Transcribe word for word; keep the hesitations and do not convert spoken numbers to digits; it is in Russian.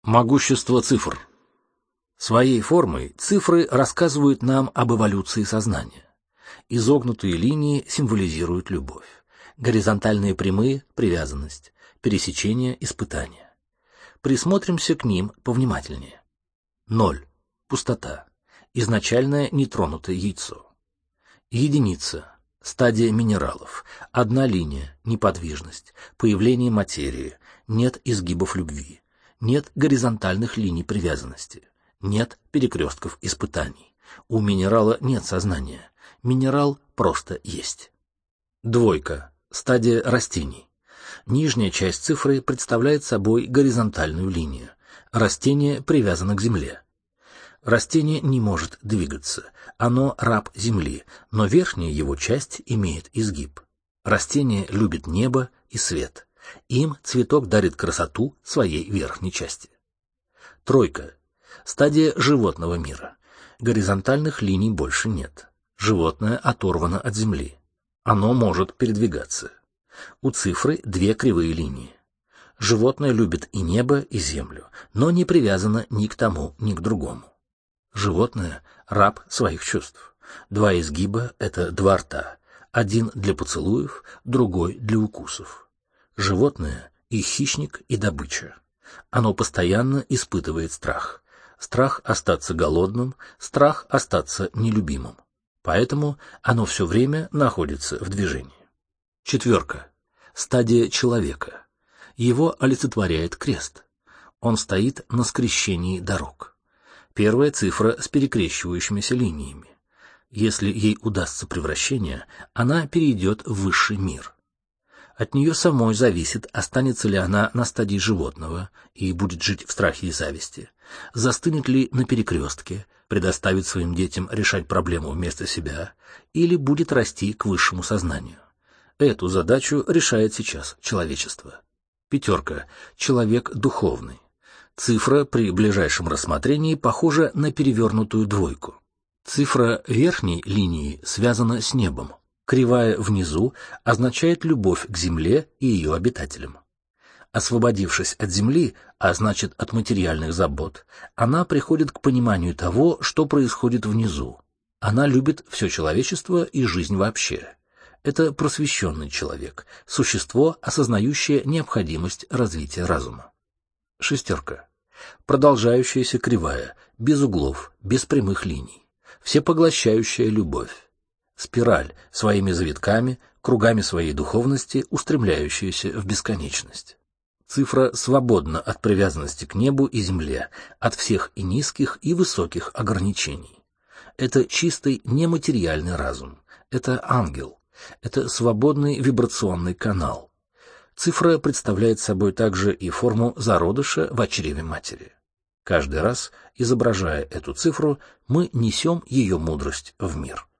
Могущество цифр. Своей формой цифры рассказывают нам об эволюции сознания. Изогнутые линии символизируют любовь, горизонтальные прямые – привязанность, пересечения – испытания. Присмотримся к ним повнимательнее. Ноль – пустота, изначальное нетронутое яйцо. Единица – стадия минералов, одна линия – неподвижность, появление материи, нет изгибов любви. Нет горизонтальных линий привязанности, нет перекрестков испытаний. У минерала нет сознания, минерал просто есть. Двойка. Стадия растений. Нижняя часть цифры представляет собой горизонтальную линию. Растение привязано к земле. Растение не может двигаться, оно раб земли, но верхняя его часть имеет изгиб. Растение любит небо и свет. Им цветок дарит красоту своей верхней части. Тройка. Стадия животного мира. Горизонтальных линий больше нет. Животное оторвано от земли. Оно может передвигаться. У цифры две кривые линии. Животное любит и небо, и землю, но не привязано ни к тому, ни к другому. Животное – раб своих чувств. Два изгиба – это два рта. Один для поцелуев, другой для укусов. Животное и хищник, и добыча. Оно постоянно испытывает страх. Страх остаться голодным, страх остаться нелюбимым. Поэтому оно все время находится в движении. Четверка. Стадия человека. Его олицетворяет крест. Он стоит на скрещении дорог. Первая цифра с перекрещивающимися линиями. Если ей удастся превращение, она перейдет в высший мир. От нее самой зависит, останется ли она на стадии животного и будет жить в страхе и зависти, застынет ли на перекрестке, предоставит своим детям решать проблему вместо себя, или будет расти к высшему сознанию. Эту задачу решает сейчас человечество. Пятерка. Человек духовный. Цифра при ближайшем рассмотрении похожа на перевернутую двойку. Цифра верхней линии связана с небом. Кривая внизу означает любовь к земле и ее обитателям. Освободившись от земли, а значит от материальных забот, она приходит к пониманию того, что происходит внизу. Она любит все человечество и жизнь вообще. Это просвещенный человек, существо, осознающее необходимость развития разума. Шестерка. Продолжающаяся кривая, без углов, без прямых линий. Всепоглощающая любовь. Спираль своими завитками, кругами своей духовности, устремляющаяся в бесконечность. Цифра свободна от привязанности к небу и земле, от всех и низких, и высоких ограничений. Это чистый нематериальный разум, это ангел, это свободный вибрационный канал. Цифра представляет собой также и форму зародыша в чреве матери. Каждый раз, изображая эту цифру, мы несем ее мудрость в мир.